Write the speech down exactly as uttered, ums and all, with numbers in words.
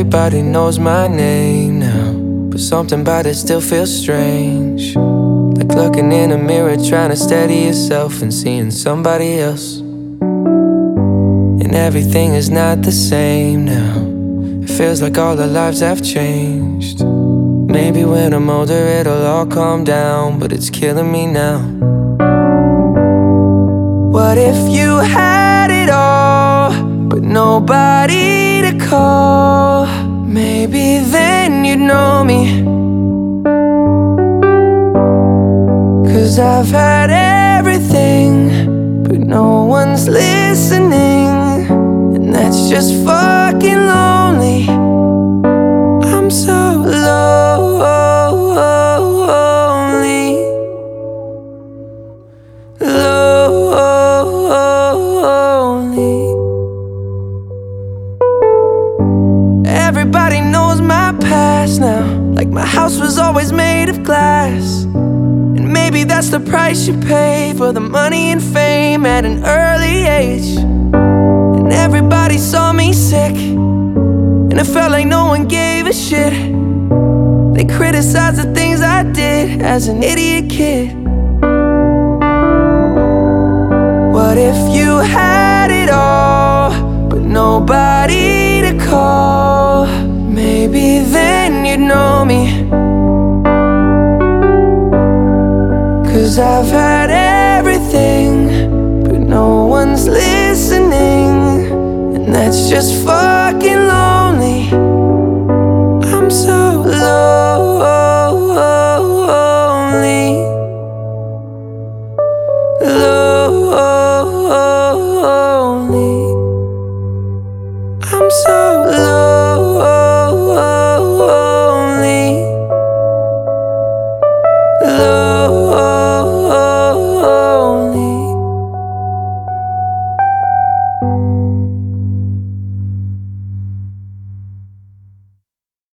everybody knows my name now, but something about it still feels strange. Like looking in a mirror, trying to steady yourself and seeing somebody else. And everything is not the same now. It feels like all our lives have changed. Maybe when I'm older it'll all calm down, but it's killing me now. What if you had it all, but nobody to call? Maybe then you'd know me. 'Cause I've had everything, but no one's listening, and that's just fucking lonely. I'm so lonely, lonely. Everybody knows my past now, like my house was always made of glass. And maybe that's the price you pay for the money and fame at an early age. And everybody saw me sick, and it felt like no one gave a shit. They criticized the things I did as an idiot kid. What if you had it all, but nobody to call? Maybe then you'd know me. 'Cause I've had everything, but no one's listening, and that's just fun.